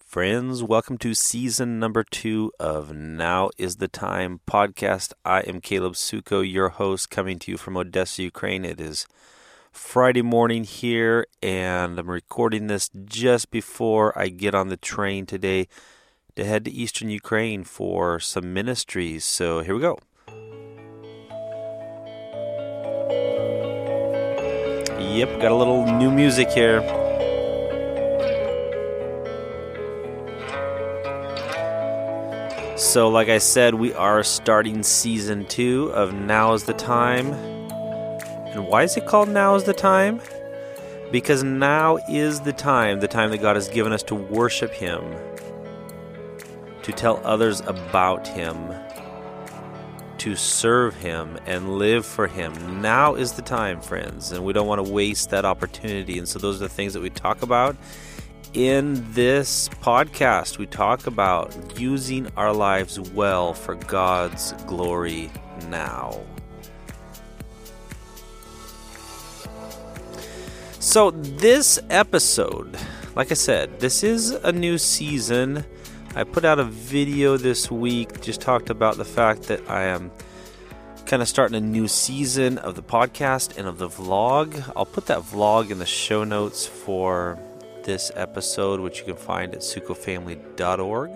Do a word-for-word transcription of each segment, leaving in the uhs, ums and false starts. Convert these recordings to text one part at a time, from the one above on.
Friends, welcome to season number two of Now is the Time podcast. I am Caleb Suko, your host, coming to you from Odessa, Ukraine. It is Friday morning here, and I'm recording this just before I get on the train today to head to Eastern Ukraine for some ministries. So here we go. Yep, got a little new music here. So like I said, we are starting season two of Now is the Time. And why is it called Now is the Time? Because now is the time, the time that God has given us to worship Him, to tell others about Him, to serve Him and live for Him. Now is the time, friends, and we don't want to waste that opportunity. And so those are the things that we talk about in this podcast. We talk about using our lives well for God's glory now. So this episode, like I said, this is a new season. I put out a video this week, just talked about the fact that I am kind of starting a new season of the podcast and of the vlog. I'll put that vlog in the show notes for this episode, which you can find at suko family dot org.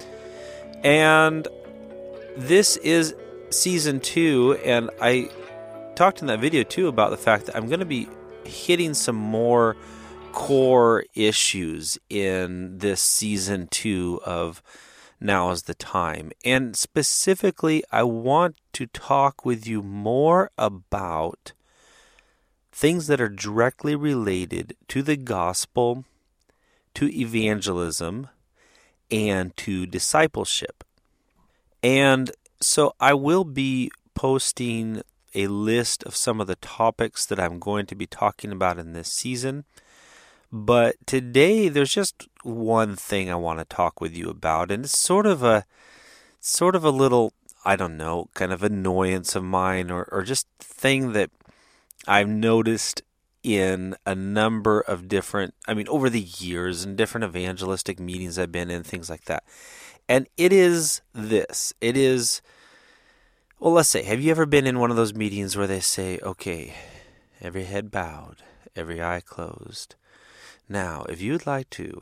And this is season two, and I talked in that video too about the fact that I'm going to be hitting some more core issues in this season two of Now is the Time. And specifically, I want to talk with you more about things that are directly related to the gospel, to evangelism, and to discipleship. And so I will be posting a list of some of the topics that I'm going to be talking about in this season. But today there's just one thing I want to talk with you about, and it's sort of a sort of a little, I don't know, kind of annoyance of mine, or, or just thing that I've noticed in a number of different, I mean, over the years and different evangelistic meetings I've been in, things like that. And it is this. It is, well, let's say, have you ever been in one of those meetings where they say, okay, every head bowed, every eye closed. Now, if you'd like to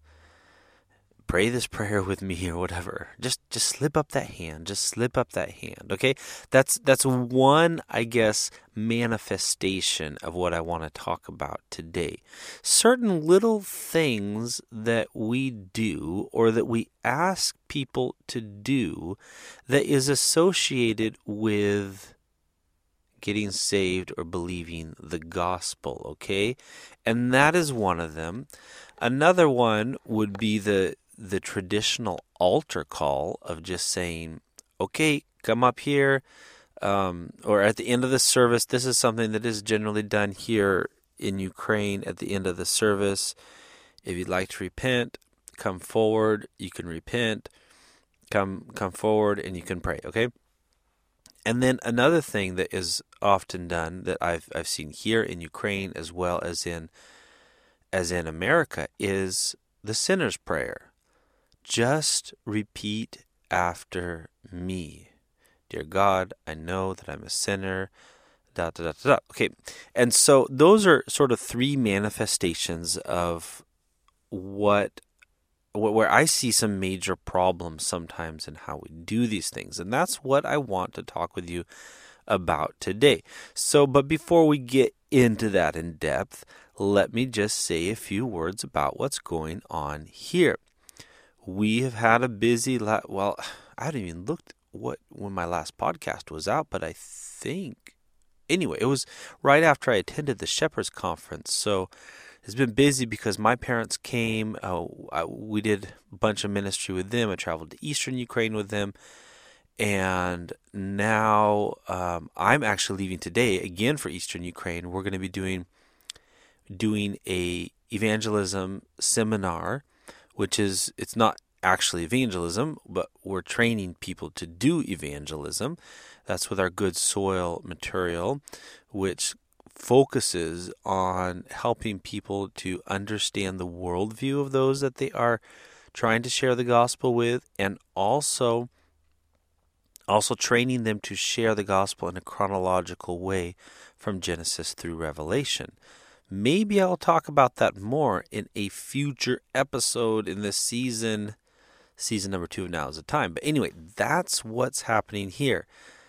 pray this prayer with me or whatever, just just slip up that hand. Just slip up that hand, okay? That's that's one, I guess, manifestation of what I want to talk about today. Certain little things that we do or that we ask people to do that is associated with getting saved or believing the gospel, okay? And that is one of them. Another one would be the the traditional altar call of just saying, okay, come up here, um, or at the end of the service. This is something that is generally done here in Ukraine at the end of the service. If you'd like to repent, come forward, you can repent, come come forward and you can pray, okay? And then another thing that is often done that I've I've seen here in Ukraine as well as in as in America is the sinner's prayer. Just repeat after me. Dear God, I know that I'm a sinner. Da, da, da, da, da. Okay, and so those are sort of three manifestations of what where I see some major problems sometimes in how we do these things. And that's what I want to talk with you about today. So, but before we get into that in depth, let me just say a few words about what's going on here. We have had a busy, la- well, I haven't even looked what when my last podcast was out, but I think, anyway, it was right after I attended the Shepherd's Conference. So it's been busy because my parents came. Uh, I, we did a bunch of ministry with them. I traveled to Eastern Ukraine with them. And now um, I'm actually leaving today again for Eastern Ukraine. We're going to be doing doing a evangelism seminar, which is, it's not actually evangelism, but we're training people to do evangelism. That's with our Good Soil material, which focuses on helping people to understand the worldview of those that they are trying to share the gospel with, and also also training them to share the gospel in a chronological way from Genesis through Revelation. Maybe I'll talk about that more in a future episode in this season, season number two of Now is the Time. But anyway, that's what's happening here.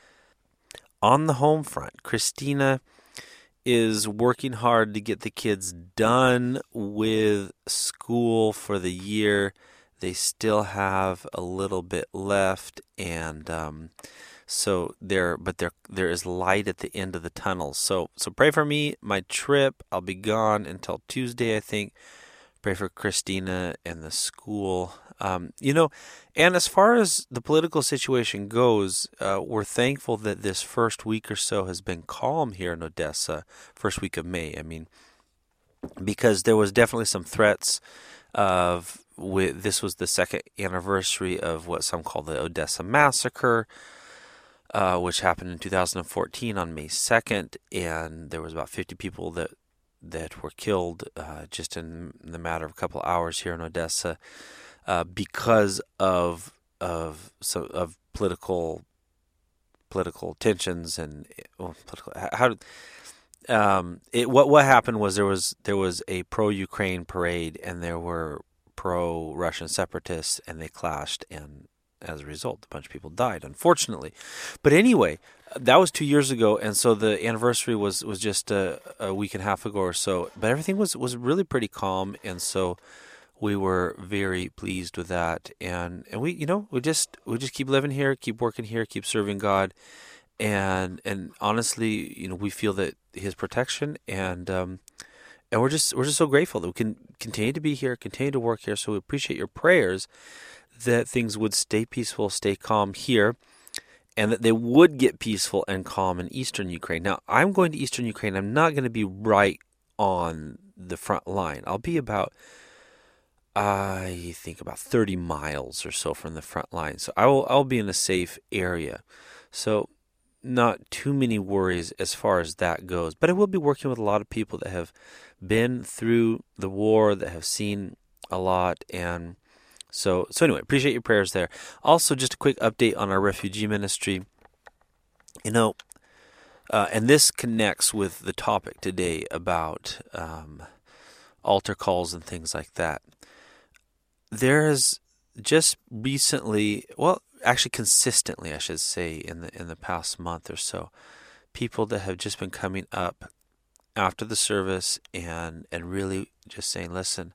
On the home front, Christina is working hard to get the kids done with school for the year. They still have a little bit left, and um, so there, but there there is light at the end of the tunnel. So so pray for me. My trip, I'll be gone until Tuesday, I think. Pray for Christina and the school. Um, you know, and as far as the political situation goes, uh, we're thankful that this first week or so has been calm here in Odessa, first week of May. I mean, because there was definitely some threats of, with, this was the second anniversary of what some call the Odessa Massacre, uh, which happened in two thousand fourteen on May second, and there was about fifty people that that were killed uh, just in the matter of a couple of hours here in Odessa. Uh, because of of so of political political tensions and well, political how um it what what happened was there was there was a pro-Ukraine parade and there were pro-Russian separatists and they clashed, and as a result a bunch of people died, unfortunately. But anyway, that was two years ago, and so the anniversary was was just a, a week and a half ago or so. But everything was was really pretty calm, and so we were very pleased with that, and, and we, you know, we just we just keep living here, keep working here, keep serving God, and and honestly, you know, we feel that His protection, and um, and we're just we're just so grateful that we can continue to be here, continue to work here. So we appreciate your prayers that things would stay peaceful, stay calm here, and that they would get peaceful and calm in eastern Ukraine. Now, I'm going to eastern Ukraine. I'm not going to be right on the front line. I'll be about I think about thirty miles or so from the front line. So I will I'll be in a safe area. So not too many worries as far as that goes. But I will be working with a lot of people that have been through the war, that have seen a lot. And so so anyway, appreciate your prayers there. Also, just a quick update on our refugee ministry. You know, uh, and this connects with the topic today about um, altar calls and things like that. There has just recently, well, actually consistently, I should say, in the in the past month or so, people that have just been coming up after the service and and really just saying, listen,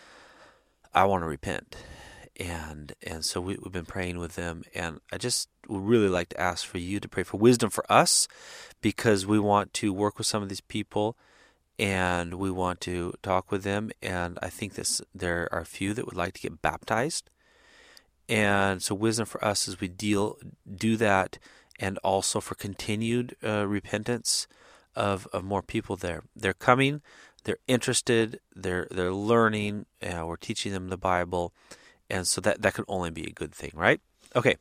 I want to repent. And and so we, we've been praying with them, and I just would really like to ask for you to pray for wisdom for us, because we want to work with some of these people, and we want to talk with them, and I think this there are a few that would like to get baptized. And so wisdom for us as we deal do that, and also for continued uh, repentance of, of more people there. They're coming, they're interested, they're they're learning, uh, we're teaching them the Bible, and so that, that could only be a good thing, right? Okay.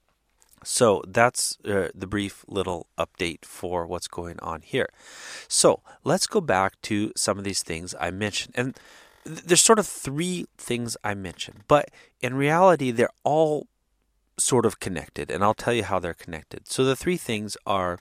So that's uh, the brief little update for what's going on here. So let's go back to some of these things I mentioned. And th- there's sort of three things I mentioned, but in reality, they're all sort of connected, and I'll tell you how they're connected. So the three things are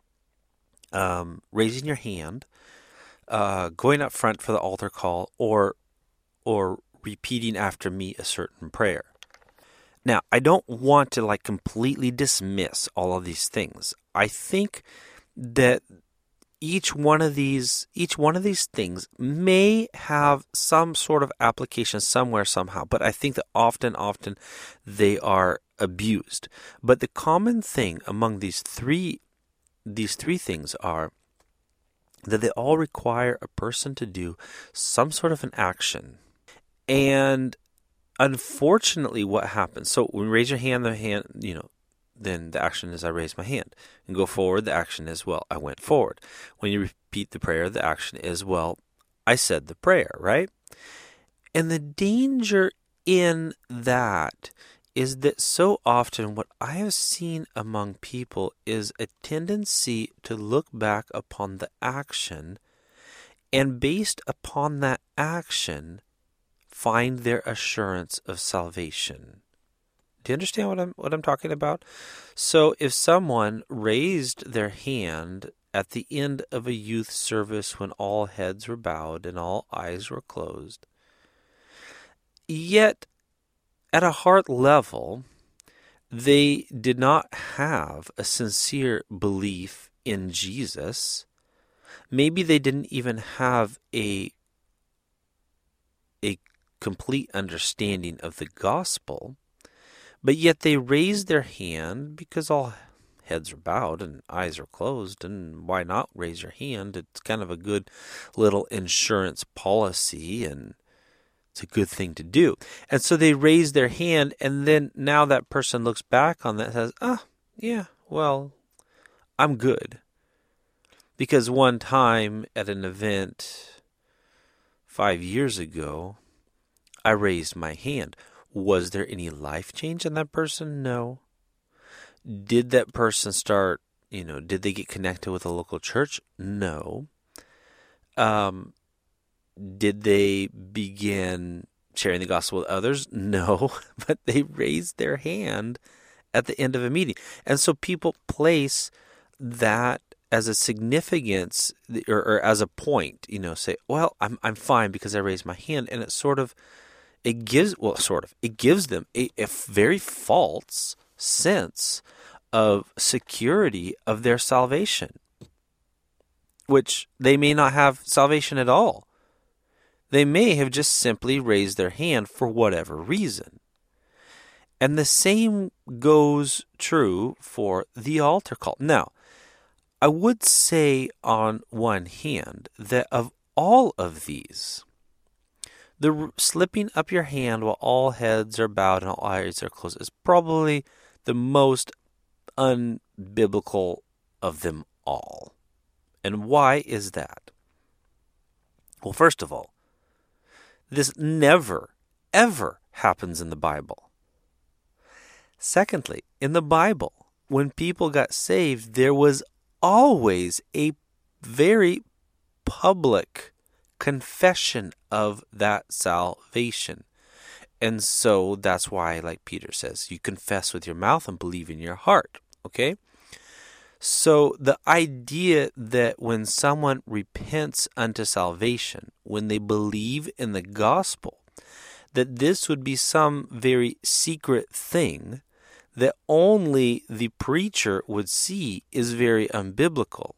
um, raising your hand, uh, going up front for the altar call, or or repeating after me a certain prayer. Now, I don't want to like completely dismiss all of these things. I think that each one of these each one of these things may have some sort of application somewhere somehow, but I think that often often they are abused. But the common thing among these three these three things are that they all require a person to do some sort of an action. And unfortunately, what happens? So when you raise your hand, the hand, you know, then the action is I raise my hand. And go forward, the action is, well, I went forward. When you repeat the prayer, the action is, well, I said the prayer, right? And the danger in that is that so often what I have seen among people is a tendency to look back upon the action, and based upon that action, find their assurance of salvation. Do you understand what I'm what I'm talking about? So if someone raised their hand at the end of a youth service when all heads were bowed and all eyes were closed, yet at a heart level, they did not have a sincere belief in Jesus. Maybe they didn't even have a, a complete understanding of the gospel, but yet they raised their hand because all heads are bowed and eyes are closed, and why not raise your hand? It's kind of a good little insurance policy, and it's a good thing to do. And so they raise their hand, and then now that person looks back on that and says, ah, yeah, well, I'm good. Because one time at an event five years ago, I raised my hand. Was there any life change in that person? No. Did that person start, you know, did they get connected with a local church? No. Um, did they begin sharing the gospel with others? No. But they raised their hand at the end of a meeting. And so people place that as a significance or, or as a point, you know, say, well, I'm I'm fine because I raised my hand. And it sort of, it gives, well, sort of, it gives them a, a very false sense of security of their salvation, which they may not have salvation at all. They may have just simply raised their hand for whatever reason. And the same goes true for the altar call. Now, I would say on one hand that of all of these, the slipping up your hand while all heads are bowed and all eyes are closed is probably the most unbiblical of them all. And why is that? Well, first of all, this never, ever happens in the Bible. Secondly, in the Bible, when people got saved, there was always a very public confession of that salvation. And so that's why, like Peter says, you confess with your mouth and believe in your heart. Okay? So the idea that when someone repents unto salvation, when they believe in the gospel, that this would be some very secret thing that only the preacher would see is very unbiblical.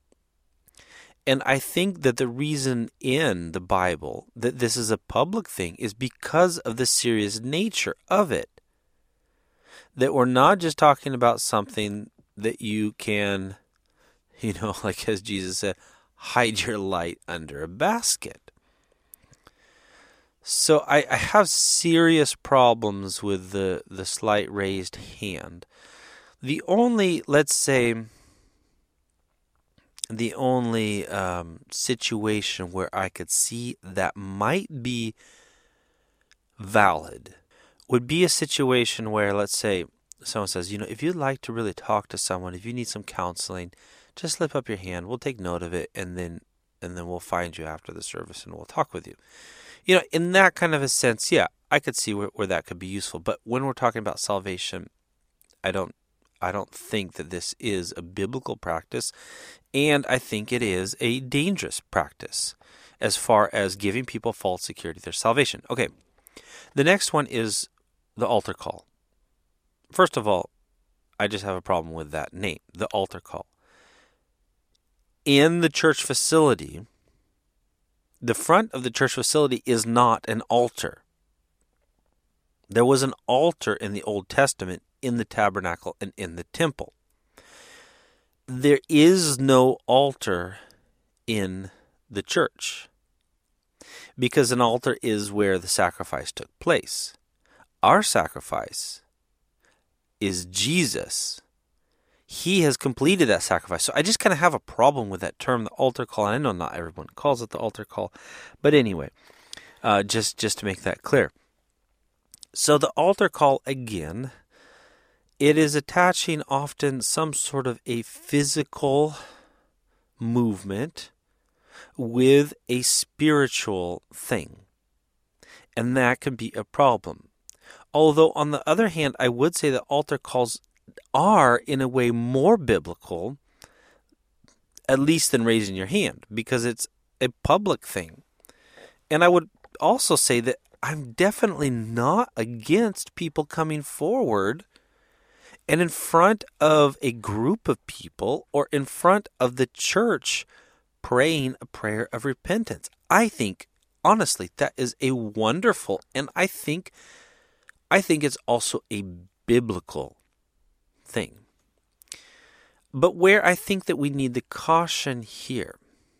And I think that the reason in the Bible that this is a public thing is because of the serious nature of it. That we're not just talking about something that you can, you know, like as Jesus said, hide your light under a basket. So I, I have serious problems with the, the slight raised hand. The only, let's say, the only um, situation where I could see that might be valid would be a situation where, let's say, someone says, you know, if you'd like to really talk to someone, if you need some counseling, just slip up your hand. We'll take note of it, and then and then we'll find you after the service, and we'll talk with you. You know, in that kind of a sense, yeah, I could see where, where that could be useful. But when we're talking about salvation, I don't I don't think that this is a biblical practice, and I think it is a dangerous practice as far as giving people false security of their salvation. Okay, the next one is the altar call. First of all, I just have a problem with that name, the altar call. In the church facility, the front of the church facility is not an altar. There was an altar in the Old Testament in the tabernacle and in the temple. There is no altar in the church because an altar is where the sacrifice took place. Our sacrifice is Jesus. He has completed that sacrifice. So I just kind of have a problem with that term, the altar call. And I know not everyone calls it the altar call. But anyway, uh, just, just to make that clear. So the altar call, again, it is attaching often some sort of a physical movement with a spiritual thing. And that can be a problem. Although, on the other hand, I would say that altar calls are, in a way, more biblical, at least than raising your hand, because it's a public thing. And I would also say that I'm definitely not against people coming forward and in front of a group of people or in front of the church praying a prayer of repentance. I think, honestly, that is a wonderful, and I think, I think it's also a biblical thing. But where I think that we need the caution here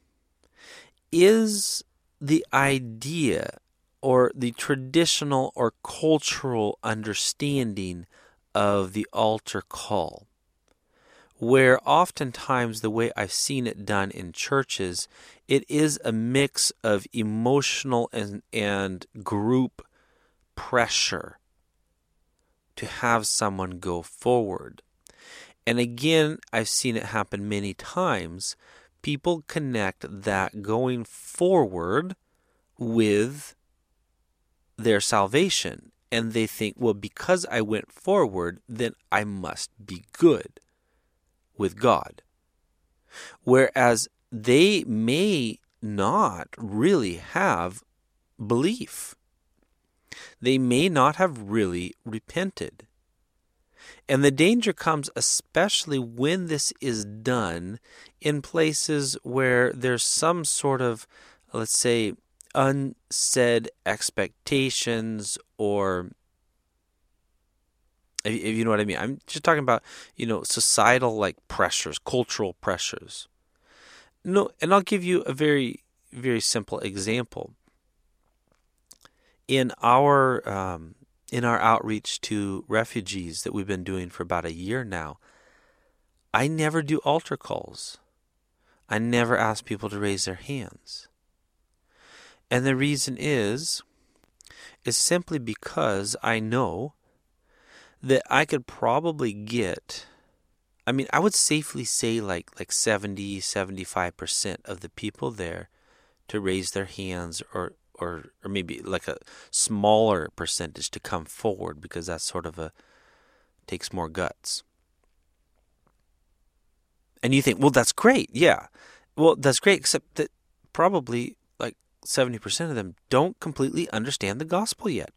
is the idea or the traditional or cultural understanding of the altar call, where oftentimes the way I've seen it done in churches, it is a mix of emotional and, and group pressure to have someone go forward. And again, I've seen it happen many times. People connect that going forward with their salvation. And they think, well, because I went forward, then I must be good with God. Whereas they may not really have belief. They may not have really repented. And the danger comes especially when this is done in places where there's some sort of, let's say, unsaid expectations, or if you know what I mean. I'm just talking about, you know, societal like pressures, cultural pressures. No, and I'll give you a very, very simple example. In our um, in our outreach to refugees that we've been doing for about a year now, I never do altar calls. I never ask people to raise their hands. And the reason is, is simply because I know that I could probably get, I mean, I would safely say like like seventy, seventy-five percent of the people there to raise their hands, or or or maybe like a smaller percentage to come forward, because that's sort of a, takes more guts. And you think, well, that's great. Yeah. Well, that's great, except that probably like seventy percent of them don't completely understand the gospel yet.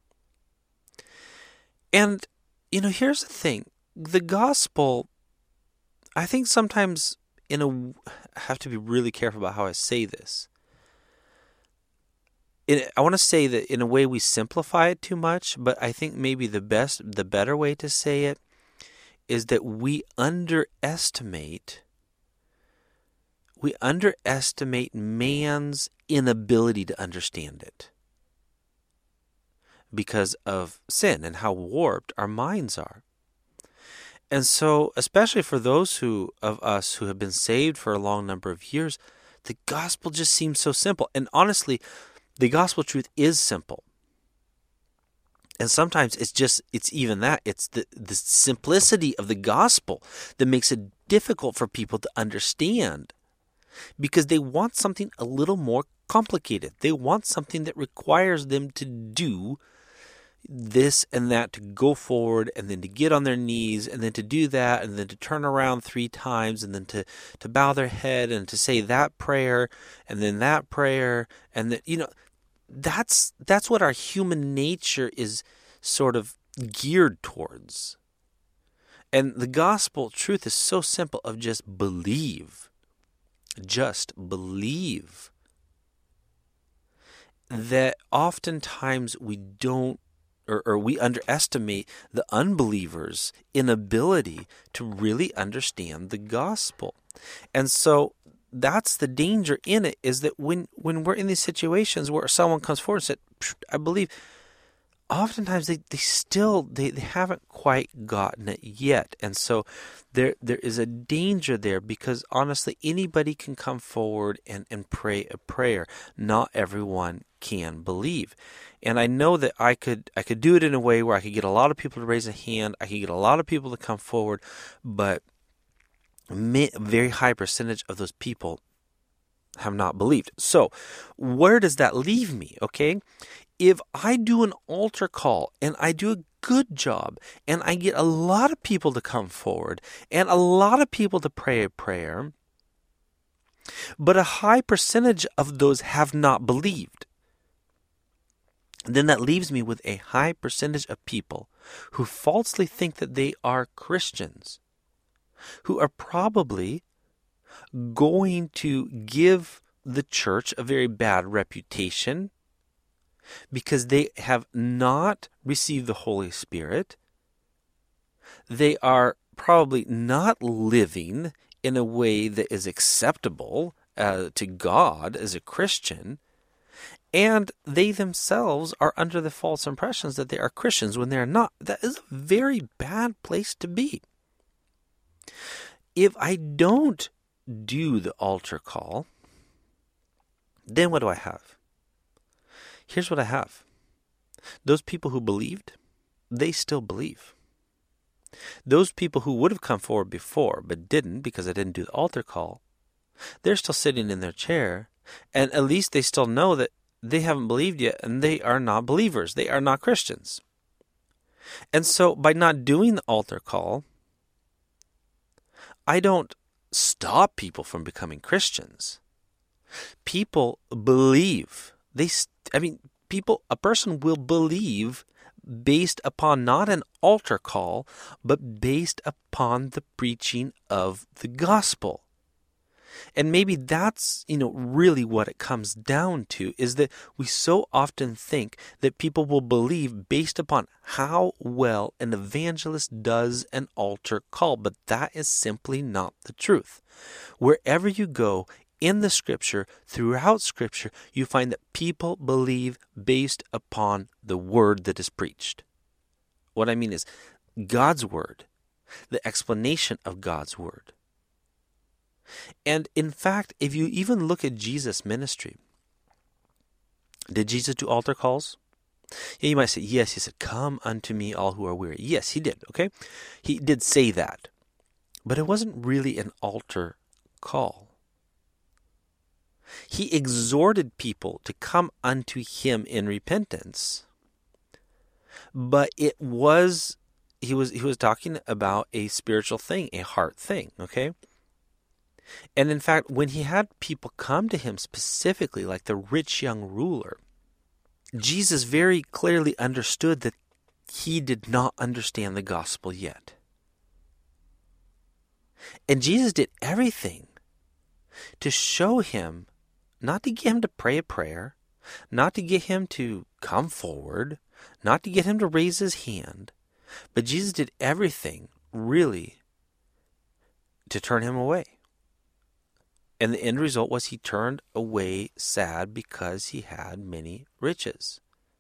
And, you know, here's the thing. The gospel, I think sometimes in a, I have to be really careful about how I say this. In, I want to say that in a way we simplify it too much, but I think maybe the best, the better way to say it is that we underestimate, we underestimate man's inability to understand it because of sin and how warped our minds are. And so, especially for those who of us who have been saved for a long number of years, the gospel just seems so simple. And honestly, the gospel truth is simple. And sometimes it's just, it's even that. It's the, the simplicity of the gospel that makes it difficult for people to understand, because they want something a little more complicated. They want something that requires them to do this and that, to go forward and then to get on their knees and then to do that and then to turn around three times and then to, to bow their head and to say that prayer and then that prayer. And that, you know, that's, that's what our human nature is sort of geared towards. And the gospel truth is so simple, of just believe, just believe, that oftentimes we don't, Or, or we underestimate the unbelievers' inability to really understand the gospel. And so that's the danger in it, is that when, when we're in these situations where someone comes forward and said, I believe, oftentimes they, they still, they, they haven't quite gotten it yet. And so there there is a danger there, because honestly, anybody can come forward and, and pray a prayer. Not everyone can believe. And I know that I could I could do it in a way where I could get a lot of people to raise a hand. I could get a lot of people to come forward, but a very high percentage of those people have not believed. So where does that leave me? Okay, if I do an altar call and I do a good job and I get a lot of people to come forward and a lot of people to pray a prayer, but a high percentage of those have not believed, then that leaves me with a high percentage of people who falsely think that they are Christians, who are probably going to give the church a very bad reputation because they have not received the Holy Spirit. They are probably not living in a way that is acceptable uh, to God as a Christian, and they themselves are under the false impressions that they are Christians when they are not. That is a very bad place to be. If I don't do the altar call, then what do I have? Here's what I have. Those people who believed, they still believe. Those people who would have come forward before but didn't because I didn't do the altar call, they're still sitting in their chair, and at least they still know that they haven't believed yet and they are not believers. They are not Christians. And so by not doing the altar call, I don't stop people from becoming Christians. People believe. They, I mean, people, a person will believe based upon not an altar call, but based upon the preaching of the gospel. And maybe that's, you know, really what it comes down to, is that we so often think that people will believe based upon how well an evangelist does an altar call, but that is simply not the truth. Wherever you go in the Scripture, throughout Scripture, you find that people believe based upon the word that is preached. What I mean is God's word, the explanation of God's word. And in fact, if you even look at Jesus' ministry, did Jesus do altar calls? Yeah, you might say, yes, he said, come unto me all who are weary. Yes, he did, okay? He did say that. But it wasn't really an altar call. He exhorted people to come unto him in repentance. But it was, he was, he was talking about a spiritual thing, a heart thing, okay? And in fact, when he had people come to him specifically, like the rich young ruler, Jesus very clearly understood that he did not understand the gospel yet. And Jesus did everything to show him, not to get him to pray a prayer, not to get him to come forward, not to get him to raise his hand, but Jesus did everything, really, to turn him away. And the end result was he turned away sad because he had many riches.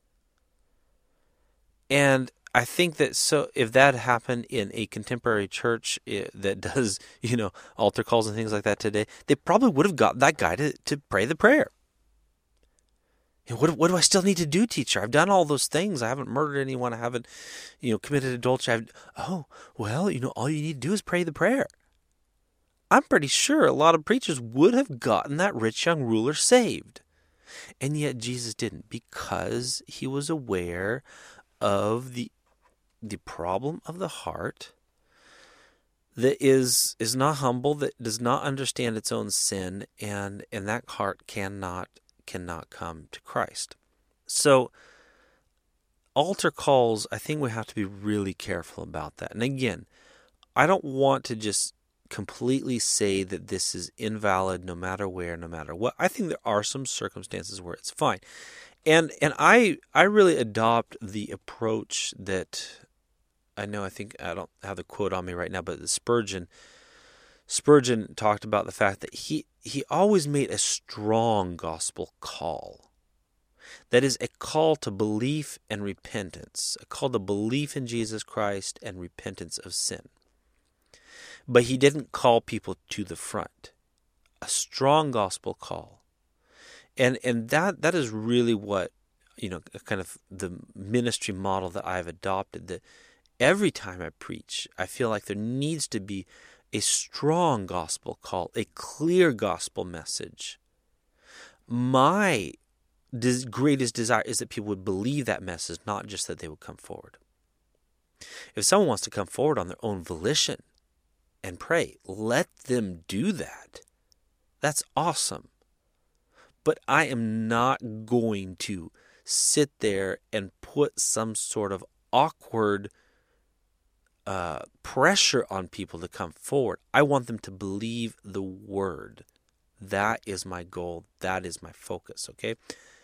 And I think that so if that happened in a contemporary church that does, you know, altar calls and things like that today, they probably would have got that guy to, to pray the prayer. And what, what do I still need to do, teacher? I've done all those things. I haven't murdered anyone. I haven't, you know, committed adultery. I've, oh, well, you know, all you need to do is pray the prayer. I'm pretty sure a lot of preachers would have gotten that rich young ruler saved. And yet Jesus didn't, because he was aware of the the problem of the heart that is is not humble, that does not understand its own sin, and, and that heart cannot cannot come to Christ. So altar calls, I think we have to be really careful about that. And again, I don't want to just completely say that this is invalid no matter where, no matter what. I think there are some circumstances where it's fine. And and I I really adopt the approach that, I know I think I don't have the quote on me right now, but the Spurgeon Spurgeon talked about the fact that he he always made a strong gospel call. That is a call to belief and repentance, a call to belief in Jesus Christ and repentance of sin. But he didn't call people to the front. A strong gospel call. And and that that is really what, you know, kind of the ministry model that I've adopted. That every time I preach, I feel like there needs to be a strong gospel call, a clear gospel message. My des- greatest desire is that people would believe that message, not just that they would come forward. If someone wants to come forward on their own volition and pray, let them do that. That's awesome. But I am not going to sit there and put some sort of awkward uh, pressure on people to come forward. I want them to believe the word. That is my goal. That is my focus, okay?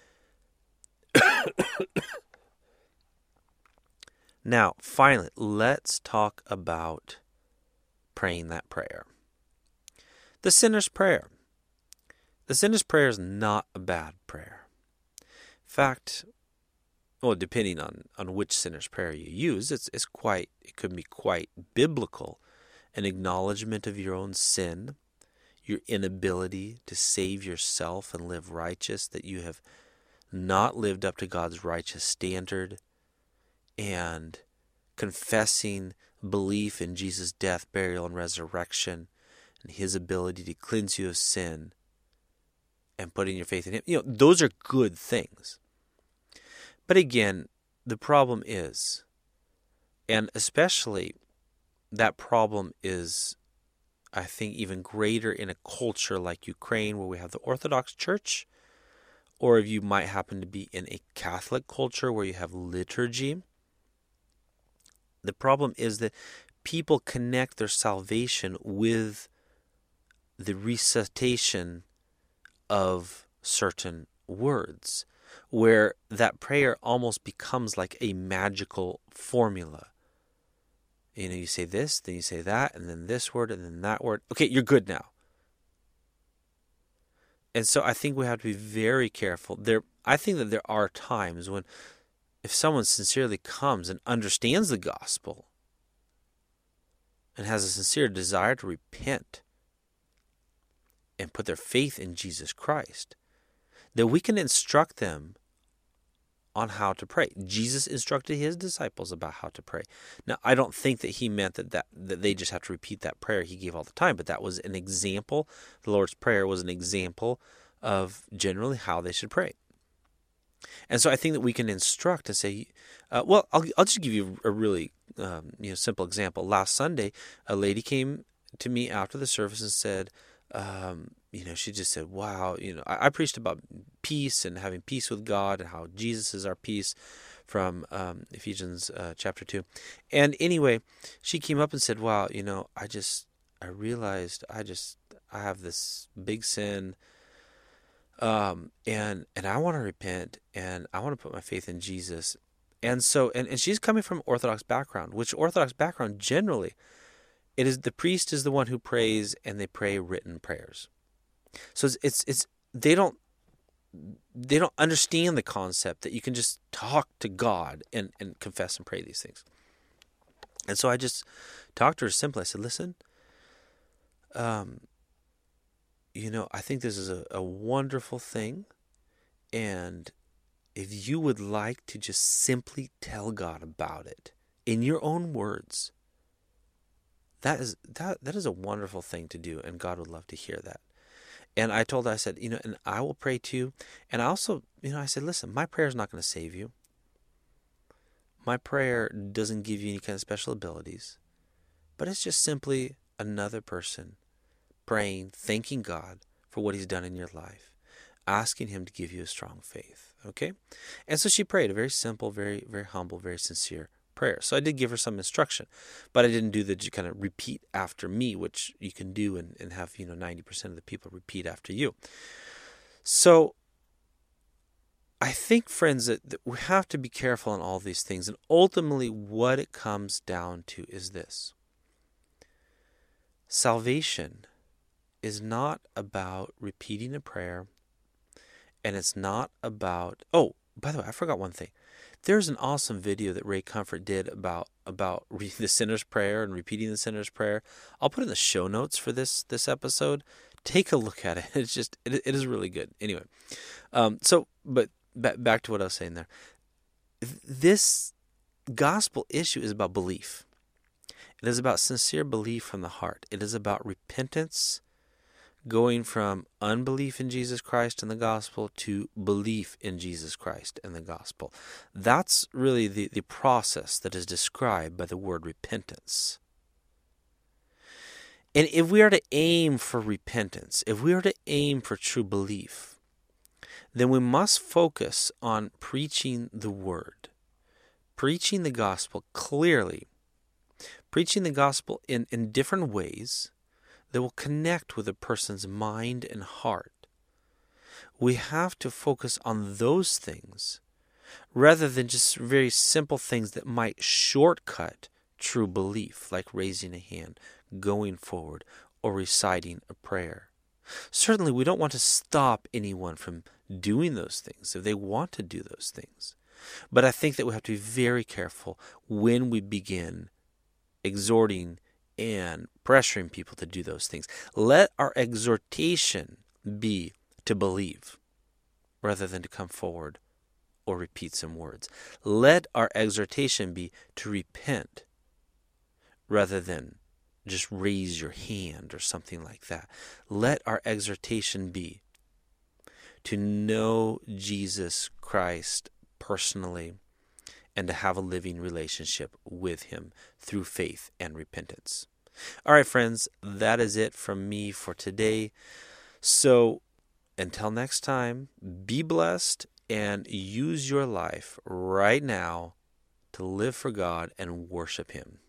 Now, finally, let's talk about praying that prayer. The sinner's prayer. The sinner's prayer is not a bad prayer. In fact, well, depending on, on which sinner's prayer you use, it's it's quite it could be quite biblical. An acknowledgement of your own sin, your inability to save yourself and live righteous, that you have not lived up to God's righteous standard, and confessing belief in Jesus' death, burial, and resurrection, and his ability to cleanse you of sin, and putting your faith in him. You know, those are good things. But again, the problem is, and especially that problem is, I think, even greater in a culture like Ukraine, where we have the Orthodox Church, or if you might happen to be in a Catholic culture where you have liturgy. The problem is that people connect their salvation with the recitation of certain words, where that prayer almost becomes like a magical formula. You know, you say this, then you say that, and then this word, and then that word. Okay, you're good now. And so I think we have to be very careful. There, I think that there are times when, if someone sincerely comes and understands the gospel and has a sincere desire to repent and put their faith in Jesus Christ, that we can instruct them on how to pray. Jesus instructed his disciples about how to pray. Now, I don't think that he meant that, that, that they just have to repeat that prayer he gave all the time, but that was an example. The Lord's Prayer was an example of generally how they should pray. And so I think that we can instruct and say, uh, well, I'll, I'll just give you a really um, you know simple example. Last Sunday, a lady came to me after the service and said, um, you know, she just said, wow, you know, I, I preached about peace and having peace with God and how Jesus is our peace from um, Ephesians uh, chapter two. And anyway, she came up and said, wow, you know, I just, I realized I just, I have this big sin. Um, and, and I want to repent, and I want to put my faith in Jesus. And so, and, and she's coming from Orthodox background, which Orthodox background generally, it is the priest is the one who prays, and they pray written prayers. So it's, it's, it's, they don't, they don't understand the concept that you can just talk to God and, and confess and pray these things. And so I just talked to her simply. I said, listen, um, you know, I think this is a, a wonderful thing. And if you would like to just simply tell God about it in your own words, that is that that is a wonderful thing to do, and God would love to hear that. And I told her, I said, you know, and I will pray too. And I also, you know, I said, listen, my prayer is not going to save you. My prayer doesn't give you any kind of special abilities, but it's just simply another person praying, thanking God for what he's done in your life, asking him to give you a strong faith, okay? And so she prayed a very simple, very, very humble, very sincere prayer. So I did give her some instruction, but I didn't do the kind of repeat after me, which you can do and, and have, you know, ninety percent of the people repeat after you. So I think, friends, that, that we have to be careful on all these things. And ultimately what it comes down to is this. Salvation is not about repeating a prayer, and it's not about, oh, by the way, I forgot one thing. There's an awesome video that Ray Comfort did about about re- the sinner's prayer and repeating the sinner's prayer. I'll put in the show notes for this this episode. Take a look at it. It's just, it, it is really good. Anyway, um, so, but back, back to what I was saying there. This gospel issue is about belief. It is about sincere belief from the heart. It is about repentance, going from unbelief in Jesus Christ and the gospel to belief in Jesus Christ and the gospel. That's really the, the process that is described by the word repentance. And if we are to aim for repentance, if we are to aim for true belief, then we must focus on preaching the word, preaching the gospel clearly, preaching the gospel in, in different ways that will connect with a person's mind and heart. We have to focus on those things rather than just very simple things that might shortcut true belief, like raising a hand, going forward, or reciting a prayer. Certainly, we don't want to stop anyone from doing those things if they want to do those things. But I think that we have to be very careful when we begin exhorting and pressuring people to do those things. Let our exhortation be to believe rather than to come forward or repeat some words. Let our exhortation be to repent rather than just raise your hand or something like that. Let our exhortation be to know Jesus Christ personally and to have a living relationship with him through faith and repentance. All right, friends, that is it from me for today. So until next time, be blessed and use your life right now to live for God and worship him.